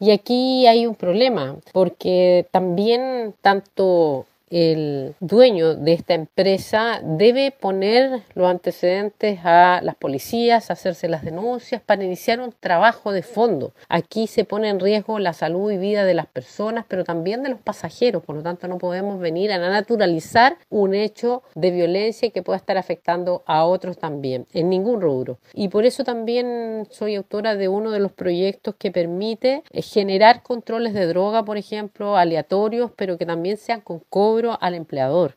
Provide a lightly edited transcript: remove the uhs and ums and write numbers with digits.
Y aquí hay un problema, porque también tanto el dueño de esta empresa debe poner los antecedentes a las policías, hacerse las denuncias para iniciar un trabajo de fondo. Aquí se pone en riesgo la salud y vida de las personas, pero también de los pasajeros. Por lo tanto, no podemos venir a naturalizar un hecho de violencia que pueda estar afectando a otros también, en ningún rubro. Y por eso también soy autora de uno de los proyectos que permite generar controles de droga, por ejemplo, aleatorios, pero que también sean con cobro al empleador.